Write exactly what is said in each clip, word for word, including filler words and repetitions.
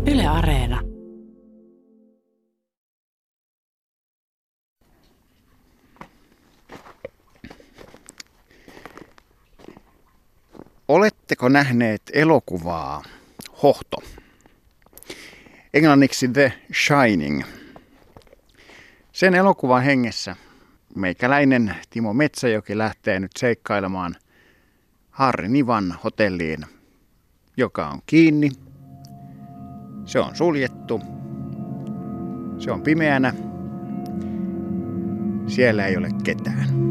Yle Areena. Oletteko nähneet elokuvaa Hohto? Englanniksi The Shining. Sen elokuvan hengessä meikäläinen Timo Metsäjoki lähtee nyt seikkailemaan Harri Nivan hotelliin, joka on kiinni. Se on suljettu. Se on pimeänä. Siellä ei ole ketään.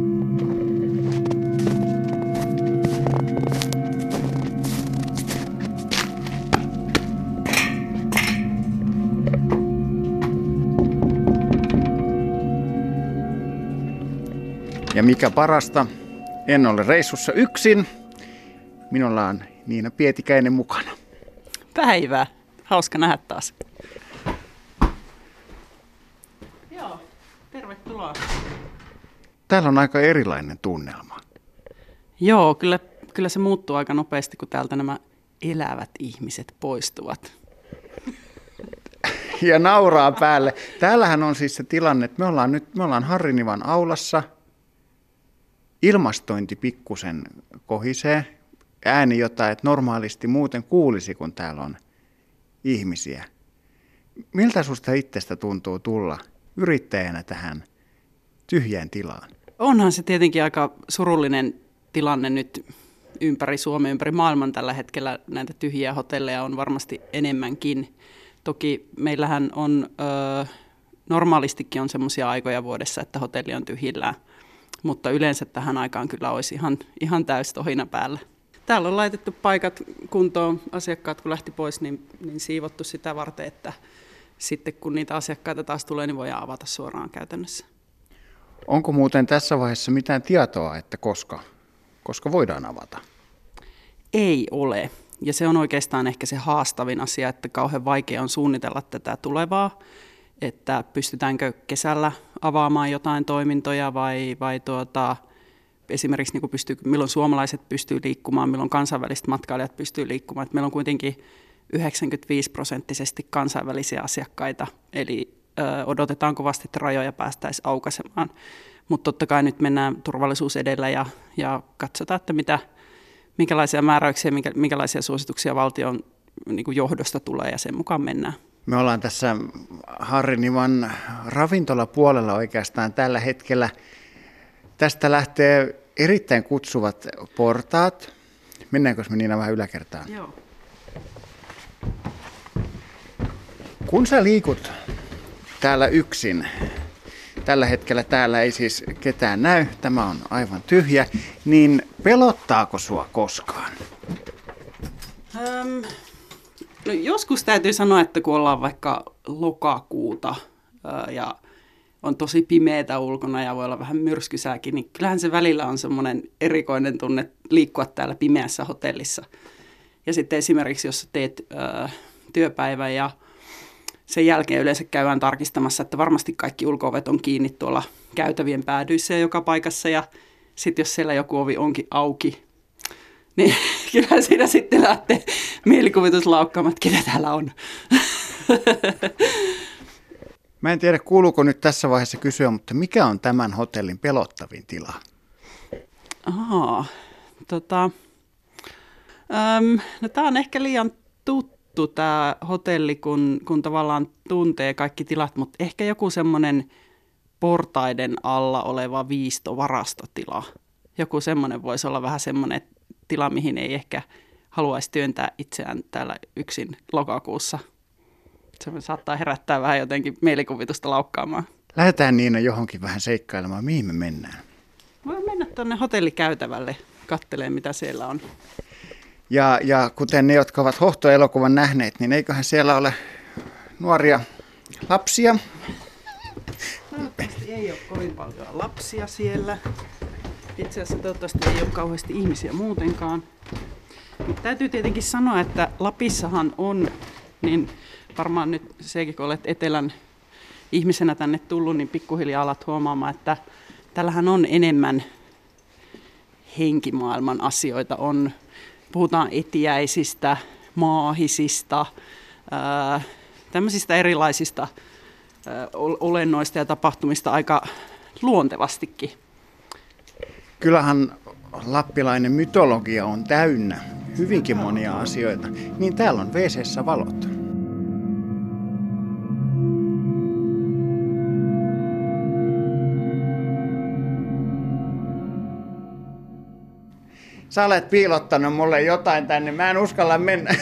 Ja mikä parasta, en ole reissussa yksin. Minulla on Niina Pietikäinen mukana. Päivää. Hauska nähdä taas. Joo, tervetuloa. Täällä on aika erilainen tunnelma. Joo, kyllä, kyllä se muuttuu aika nopeasti, kun täältä nämä elävät ihmiset poistuvat. Ja nauraa päälle. Täällähän on siis se tilanne, että me ollaan nyt me ollaan Harri Nivan aulassa. Ilmastointi pikkusen kohisee. Ääni jotain, että normaalisti muuten kuulisi, kun täällä on ihmisiä. Miltä susta itsestä tuntuu tulla yrittäjänä tähän tyhjään tilaan? Onhan se tietenkin aika surullinen tilanne nyt ympäri Suomen, ympäri maailman tällä hetkellä. Näitä tyhjiä hotelleja on varmasti enemmänkin. Toki meillähän on, ö, normaalistikin on semmoisia aikoja vuodessa, että hotelli on tyhjillään. Mutta yleensä tähän aikaan kyllä olisi ihan, ihan täys tohina päällä. Täällä on laitettu paikat kuntoon, asiakkaat kun lähti pois, niin, niin siivottu sitä varten, että sitten kun niitä asiakkaita taas tulee, niin voidaan avata suoraan käytännössä. Onko muuten tässä vaiheessa mitään tietoa, että koska, koska voidaan avata? Ei ole. Ja se on oikeastaan ehkä se haastavin asia, että kauhean vaikea on suunnitella tätä tulevaa, että pystytäänkö kesällä avaamaan jotain toimintoja vai, vai tuota, esimerkiksi niin kuin pystyy, milloin suomalaiset pystyy liikkumaan, milloin kansainväliset matkailijat pystyy liikkumaan. Että meillä on kuitenkin yhdeksänkymmentäviisi prosenttisesti kansainvälisiä asiakkaita, eli ö, odotetaan kovasti, että rajoja päästäisiin aukaisemaan. Mutta totta kai nyt mennään turvallisuus edellä ja, ja katsotaan, että mitä, minkälaisia määräyksiä, minkä, minkälaisia suosituksia valtion niin kuin johdosta tulee ja sen mukaan mennään. Me ollaan tässä Harri Nivan ravintolapuolella oikeastaan tällä hetkellä. Tästä lähtee erittäin kutsuvat portaat. Mennäänkö me Niina vähän yläkertaan? Joo. Kun sä liikut täällä yksin, tällä hetkellä täällä ei siis ketään näy, tämä on aivan tyhjä, niin pelottaako sua koskaan? Öm, no joskus täytyy sanoa, että kun ollaan vaikka lokakuuta ää, ja on tosi pimeätä ulkona ja voi olla vähän myrskysääkin, niin kyllähän se välillä on semmoinen erikoinen tunne liikkua täällä pimeässä hotellissa. Ja sitten esimerkiksi, jos teet ö, työpäivän ja sen jälkeen yleensä käydään tarkistamassa, että varmasti kaikki ulko-ovet on kiinni tuolla käytävien päädyissä ja joka paikassa. Ja sitten jos siellä joku ovi onkin auki, niin kyllä siinä sitten lähtee mielikuvitus laukkaamaan, että ketä täällä on. Mä en tiedä, kuuluuko nyt tässä vaiheessa kysyä, mutta mikä on tämän hotellin pelottavin tila? Ahaa, tota, äm, no tää on ehkä liian tuttu tää hotelli, kun, kun tavallaan tuntee kaikki tilat, mutta ehkä joku semmoinen portaiden alla oleva viistovarastotila. Joku semmoinen voisi olla vähän semmoinen tila, mihin ei ehkä haluaisi työntää itseään täällä yksin lokakuussa. Se saattaa herättää vähän jotenkin mielikuvitusta laukkaamaan. Lähdetään Niina johonkin vähän seikkailemaan. Mihin me mennään? Voin mennä tuonne hotellikäytävälle katselemaan, mitä siellä on. Ja, ja kuten ne, jotka ovat Hohto-elokuvan nähneet, niin eiköhän siellä ole nuoria lapsia? Toivottavasti ei ole kovin paljon lapsia siellä. Itse asiassa toivottavasti ei ole kauheasti ihmisiä muutenkaan. Mutta täytyy tietenkin sanoa, että Lapissahan on, niin varmaan nyt sekin, kun olet etelän ihmisenä tänne tullut, niin pikkuhiljaa alat huomaamaan, että tällähän on enemmän henkimaailman asioita. On, puhutaan etiäisistä, maahisista, ää, tämmöisistä erilaisista ää, olennoista ja tapahtumista aika luontevastikin. Kyllähän lappilainen mytologia on täynnä hyvinkin monia asioita. Niin täällä on wee seessä valot. Sä olet piilottanut mulle jotain tänne, mä en uskalla mennä.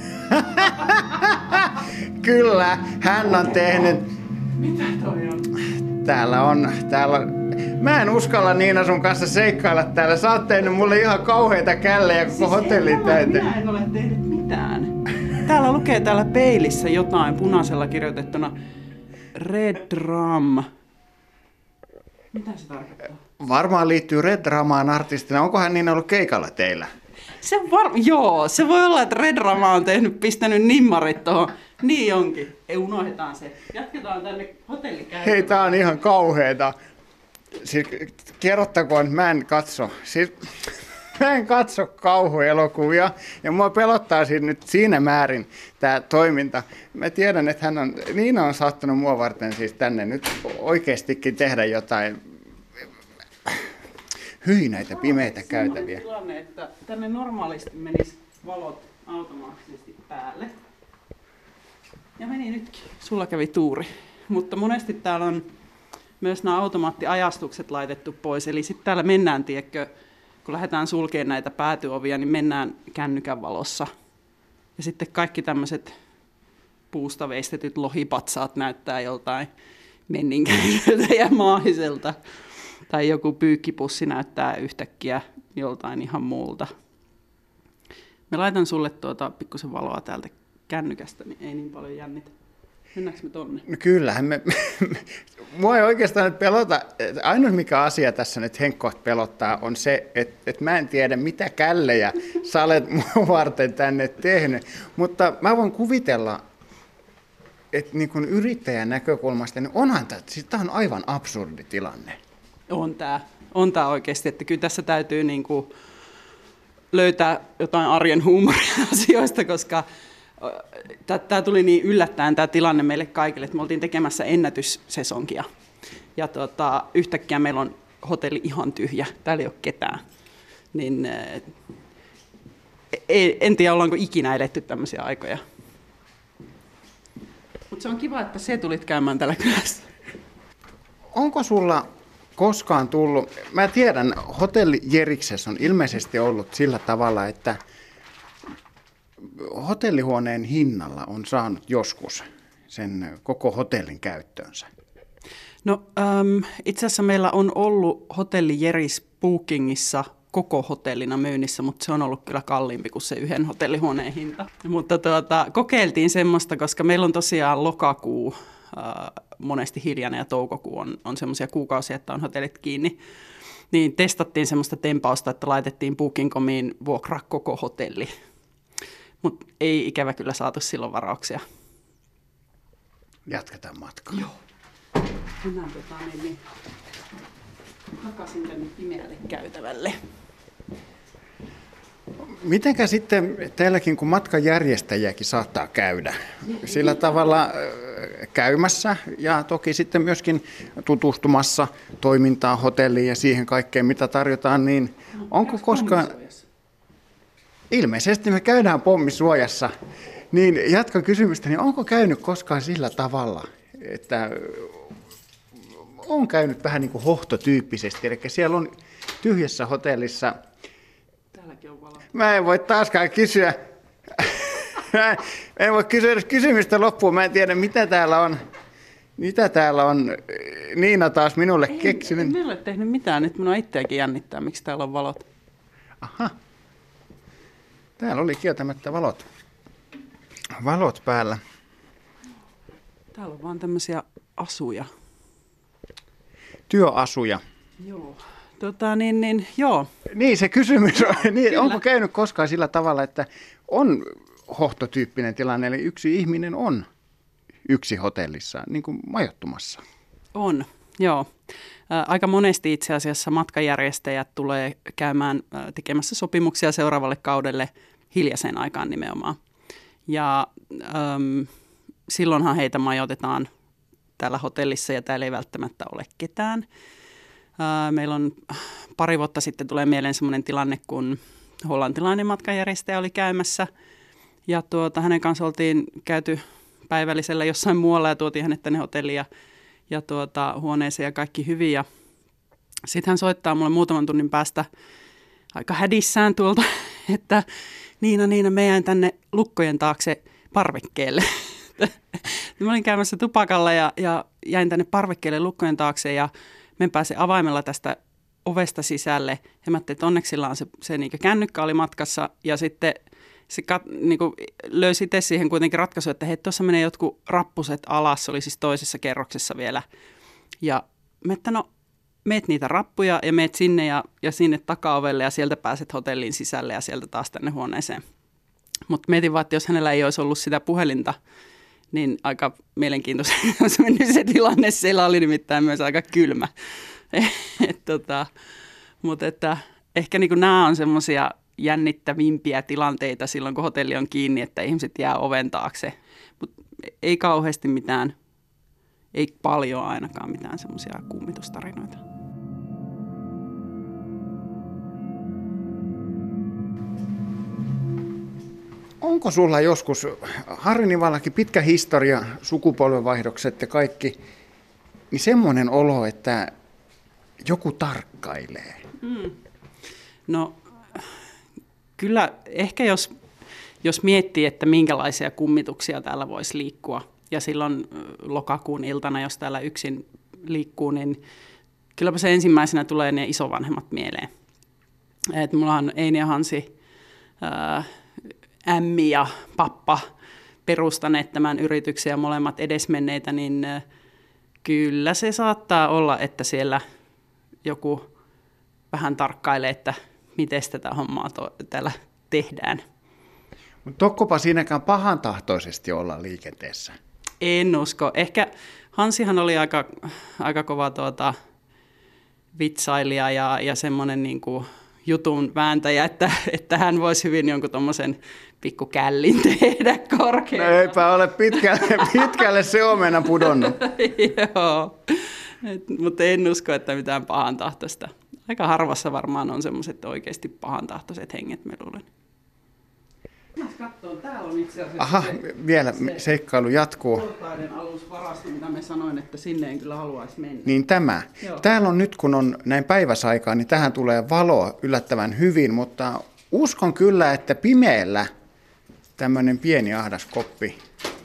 Kyllä, hän on tehnyt. Mitä toi on? Täällä on, täällä on. Mä en uskalla Niina sun kanssa seikkailla täällä. Sä oot tehnyt mulle ihan kauheita källejä koko siis hotellin täyteen. Minä en ole tehnyt mitään. Täällä lukee täällä peilissä jotain punaisella kirjoitettuna Red Drum. Mitä se tarkoittaa? Varmaan liittyy Red Dramaan artistina. Onkohan niin ollut keikalla teillä? Se var... Joo, se voi olla, että Red Drama on tehnyt, pistänyt nimmarit tuohon. Niin onkin. Ei, unohdetaan se. Jatketaan tänne hotellikäytävälle. Hei, tää on ihan kauheeta. Siis, kerrottakoon, mä en katso. Siis, mä en katso kauhuelokuvia ja mua pelottaa siinä nyt siinä määrin tää toiminta. Mä tiedän, että hän on, Niina on saattanut mua varten siis tänne nyt oikeastikin tehdä jotain. Hyi näitä pimeitä käytäviä. On tilanne, että tänne normaalisti menisi valot automaattisesti päälle. Ja meni nytkin. Sulla kävi tuuri. Mutta monesti täällä on myös nämä automaattiajastukset laitettu pois. Eli sitten täällä mennään, tiedätkö, kun lähdetään sulkemaan näitä päätyovia, niin mennään kännykän valossa. Ja sitten kaikki tämmöiset puusta veistetyt lohipatsaat näyttää joltain menninkäiseltä ja maahiselta. Tai joku pyykkipussi näyttää yhtäkkiä joltain ihan muulta. Me laitan sulle tuota pikkusen valoa täältä kännykästä, niin ei niin paljon jännitä. Mennäänkö me tonne? No kyllähän me, mua ei oikeastaan nyt pelota, ainoa mikä asia tässä nyt Henkko pelottaa on se, että, että mä en tiedä mitä källejä sä olet mua varten tänne tehnyt, mutta mä voin kuvitella, että niin kuin yrittäjän näkökulmasta, niin onhan tämä, siis tämä on aivan absurdi tilanne. On tämä, on tämä oikeasti, että kyllä tässä täytyy niin kuin löytää jotain arjen huumoria asioista, koska tämä tuli niin yllättäen tämä tilanne meille kaikille, että me oltiin tekemässä ennätyssesonkia. Ja tota, yhtäkkiä meillä on hotelli ihan tyhjä, täällä ei ole ketään. Niin, ei, en tiedä, ollaanko ikinä eletty tämmöisiä aikoja. Mutta se on kiva, että se tulit käymään tällä kylässä. Onko sulla koskaan tullut, mä tiedän, hotelli Jeriksessä on ilmeisesti ollut sillä tavalla, että hotellihuoneen hinnalla on saanut joskus sen koko hotellin käyttöönsä. No ähm, itse asiassa meillä on ollut hotelli Jeris Bookingissa koko hotellina myynnissä, mutta se on ollut kyllä kalliimpi kuin se yhden hotellihuoneen hinta. Mutta tuota, kokeiltiin semmoista, koska meillä on tosiaan lokakuu äh, monesti hiljainen ja toukokuu on, on semmoisia kuukausia, että on hotellit kiinni. Niin testattiin semmoista tempausta, että laitettiin Booking piste comiin vuokraa koko hotelli. Mutta ei ikävä kyllä saatu silloin varauksia. Jatketaan matkaa. Joo. Mennään tota, niin, niin, takaisin tänne pimeälle käytävälle. Mitenkä sitten teilläkin, kun matkanjärjestäjiäkin saattaa käydä sillä tavalla käymässä ja toki sitten myöskin tutustumassa toimintaan, hotelliin ja siihen kaikkeen, mitä tarjotaan, niin onko koskaan... Ilmeisesti me käydään pommisuojassa, niin jatkan kysymystä, niin onko käynyt koskaan sillä tavalla, että on käynyt vähän niin kuin hohtotyyppisesti, eli siellä on tyhjässä hotellissa... Täälläkin on valo. Mä en voi taaskaan kysyä, mä en voi kysyä edes kysymystä loppuun, mä en tiedä mitä täällä on, mitä täällä on Niina taas minulle ei, keksinyt. Ei meillä ole tehnyt mitään, nyt minua itseäkin jännittää, miksi täällä on valot. Aha. Täällä oli kieltämättä valot, valot päällä. Täällä on vaan tämmöisiä asuja. Työasuja. Joo. Tota, niin, niin, joo. Niin se kysymys on, niin, onko käynyt koskaan sillä tavalla, että on hohtotyyppinen tilanne, eli yksi ihminen on yksi hotellissa niin kuin majoittumassa? On, joo. Aika monesti itse asiassa matkanjärjestäjät tulee käymään tekemässä sopimuksia seuraavalle kaudelle hiljaiseen aikaan nimenomaan. Ja äm, silloinhan heitä majoitetaan täällä hotellissa ja täällä ei välttämättä ole ketään. Ää, meillä on pari vuotta sitten tulee mieleen sellainen tilanne, kun hollantilainen matkanjärjestäjä oli käymässä ja tuota, hänen kanssa oltiin käyty päivällisellä jossain muualla ja tuotiin hänet tänne hotelliin ja, ja tuota, huoneeseen ja kaikki hyvin. Ja sitten hän soittaa mulle muutaman tunnin päästä aika hädissään tuolta, että Niina, Niina, me jäin tänne lukkojen taakse parvekkeelle. Mä olin käymässä tupakalla ja, ja jäin tänne parvekkeelle lukkojen taakse ja me pääsin avaimella tästä ovesta sisälle. Ja mä ajattelin, että onneksi sillä on se, se niin kännykkä oli matkassa ja sitten se kat, niin löysi itse siihen kuitenkin ratkaisu, että hei, tuossa menee jotkut rappuset alas, se oli siis toisessa kerroksessa vielä. Ja mä että no, meet niitä rappuja ja meet sinne ja, ja sinne takaovelle ja sieltä pääset hotellin sisälle ja sieltä taas tänne huoneeseen. Mutta mietin vaan, että jos hänellä ei olisi ollut sitä puhelinta, niin aika mielenkiintoista olisi mennyt se tilanne. Siellä oli nimittäin myös aika kylmä. Et, tota, mutta että ehkä niin nämä on semmoisia jännittävimpiä tilanteita silloin, kun hotelli on kiinni, että ihmiset jää oven taakse. Mutta ei kauheasti mitään, ei paljon ainakaan mitään semmoisia kummitustarinoita. Onko sulla joskus, Harri Nivallakin pitkä historia, sukupolvenvaihdokset ja kaikki, niin semmoinen olo, että joku tarkkailee? Mm. No kyllä ehkä jos, jos miettii, että minkälaisia kummituksia täällä voisi liikkua, ja silloin lokakuun iltana, jos täällä yksin liikkuu, niin kylläpä se ensimmäisenä tulee ne isovanhemmat mieleen. Et mulla on Eini ja Hansi, ää, ämmi ja pappa perustaneet tämän yrityksen ja molemmat edesmenneitä, niin kyllä se saattaa olla, että siellä joku vähän tarkkailee, että miten tätä hommaa to- täällä tehdään. Mutta tokkopa siinäkään pahantahtoisesti olla liikenteessä? En usko. Ehkä Hansihan oli aika, aika kova tuota, vitsailija ja, ja semmoinen niin kuin jutun vääntäjä, että, että hän voisi hyvin jonkun tommosen pikkukällin tehdä korkealla. No eipä ole pitkälle, pitkälle se omena pudonnut. Joo, mutta en usko, että mitään pahantahtoista. Aika harvassa varmaan on semmoiset oikeasti pahantahtoiset henget, mä luulen. Katsotaan, täällä on itse asiassa Aha, se, vielä se seikkailu jatkuu. portaiden alusvarasto, mitä me sanoin, että sinne en kyllä haluaisi mennä. Niin tämä. Joo. Täällä on nyt, kun on näin päiväsaikaa, niin tähän tulee valo yllättävän hyvin, mutta uskon kyllä, että pimeällä tämmöinen pieni ahdas koppi.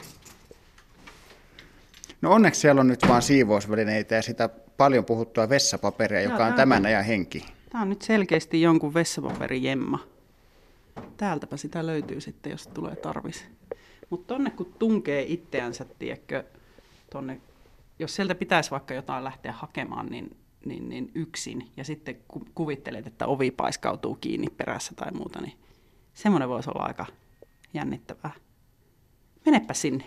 No onneksi siellä on nyt vaan siivousvälineitä ja sitä paljon puhuttua vessapaperia, joka on tämän ajan henki. Tämä on nyt selkeästi jonkun vessapaperijemma. Täältäpä sitä löytyy sitten, jos tulee tarvis. Mutta tonne kun tunkee itseänsä, tiedätkö, tonne, jos sieltä pitäisi vaikka jotain lähteä hakemaan, niin, niin, niin yksin, ja sitten ku, kuvittelet, että ovi paiskautuu kiinni perässä tai muuta, niin semmoinen voisi olla aika jännittävää. Menepä sinne.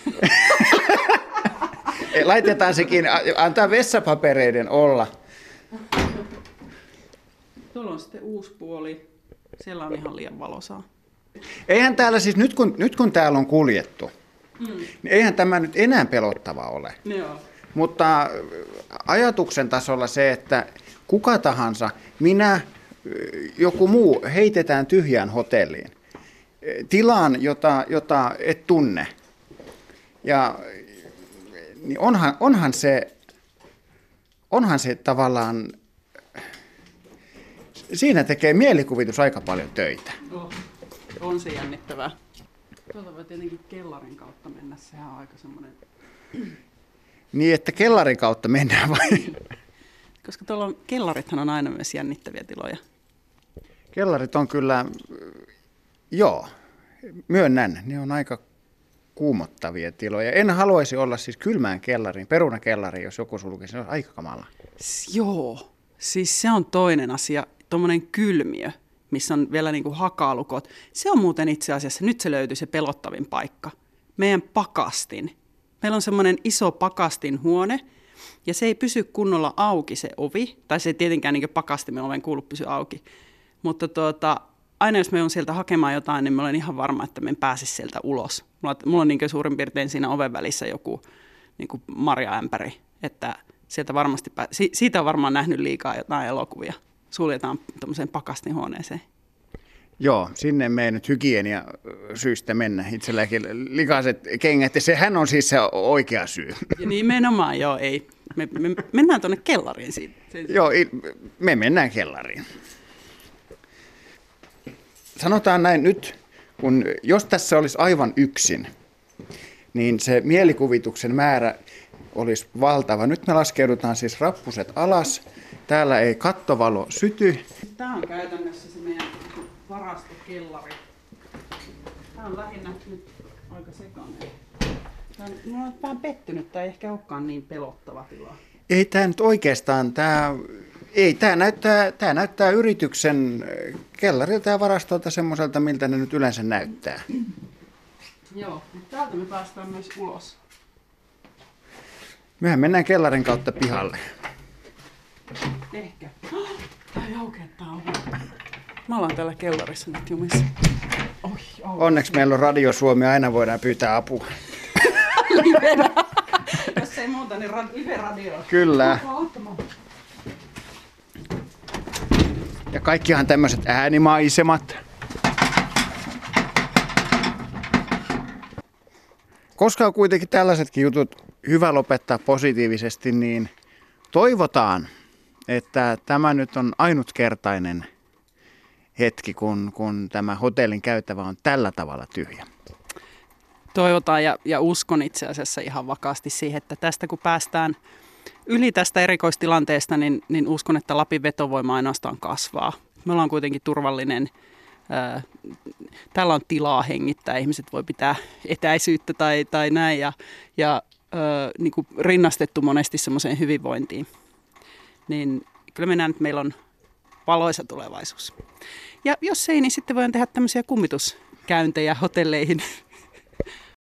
Laitetaan sekin, antaa vessapapereiden olla. Tuolla on sitten uusi puoli. Siellä on ihan liian valosaa. Eihän täällä siis, nyt kun, nyt kun täällä on kuljettu, mm. niin eihän tämä nyt enää pelottava ole. Joo. Mutta ajatuksen tasolla se, että kuka tahansa, minä, joku muu, heitetään tyhjään hotelliin. Tilaan, jota, jota et tunne. Ja niin onhan, onhan, se, onhan se tavallaan, siinä tekee mielikuvitus aika paljon töitä. Oh, on se jännittävää. Tuolta voi tietenkin kellarin kautta mennä, sehän on aika semmoinen. Niin, että kellarin kautta mennään vai? Koska tuolla on, kellarithan on aina myös jännittäviä tiloja. Kellarit on kyllä, joo, myönnän, ne on aika kuumottavia tiloja. En haluaisi olla siis kylmään kellariin, perunakellariin, jos joku sulkisi, se on aika kamala. Joo, siis se on toinen asia, tuommoinen kylmiö, missä on vielä niin kuin hakalukot. Se on muuten itse asiassa, nyt se löytyy se pelottavin paikka, meidän pakastin. Meillä on semmoinen iso pakastinhuone, ja se ei pysy kunnolla auki se ovi, tai se ei tietenkään niin kuin pakastimen oven kuulu pysy auki, mutta tuota, aina jos me on sieltä hakemaan jotain, niin mä olen ihan varma, että me en pääse sieltä ulos. Mulla, mulla on niin suurin piirtein siinä oven välissä joku niin kuin marjaämpäri, että sieltä varmasti pää... si- siitä on varmaan nähnyt liikaa jotain elokuvia. Suljetaan tuommoiseen pakastinhuoneeseen. Joo, sinne me ei nyt hygienia syystä mennä. Itselläkin likaiset kengät, ja sehän on siis se oikea syy. Ja nimenomaan, joo, ei. Me, me mennään tuonne kellariin siitä. Joo, me mennään kellariin. Sanotaan näin nyt, kun jos tässä olisi aivan yksin, niin se mielikuvituksen määrä olisi valtava. Nyt me laskeudutaan siis rappuset alas. Täällä ei kattovalo syty. Tämä on käytännössä se meidän varastokellari. Tämä on lähinnä nyt aika sekainen. Mä oon vähän pettynyt, tämä ei ehkä olekaan niin pelottava tila. Ei tämä nyt oikeastaan, tämä, ei, tämä, näyttää, tämä näyttää yrityksen kellarilta ja varastolta semmoiselta, miltä ne nyt yleensä näyttää. Joo, mutta täältä me päästään myös ulos. Mehän mennään kellarin kautta pihalle. Ehkä. Tää ei aukea tää ovi. Mä ollaan täällä kellarissa nyt jumissa. Oi, Onneksi meillä on Radio Suomi, aina voidaan pyytää apua. Livenä. Jos ei muuta, niin ra- live-radio. Kyllä. Ja kaikkihan tämmöiset äänimaisemat. Koska on kuitenkin tällaisetkin jutut hyvä lopettaa positiivisesti, niin toivotaan, että tämä nyt on ainutkertainen hetki, kun, kun tämä hotellin käytävä on tällä tavalla tyhjä. Toivotaan ja, ja uskon itse asiassa ihan vakaasti siihen, että tästä kun päästään yli tästä erikoistilanteesta, niin, niin uskon, että Lapin vetovoima ainoastaan kasvaa. Me ollaan kuitenkin turvallinen. Ää, täällä on tilaa hengittää, ihmiset voi pitää etäisyyttä tai, tai näin ja, ja ää, niin kuin rinnastettu monesti semmoiseen hyvinvointiin. Niin kyllä me näen, että meillä on valoisa tulevaisuus. Ja jos ei, niin sitten voidaan tehdä tämmöisiä kummituskäyntejä hotelleihin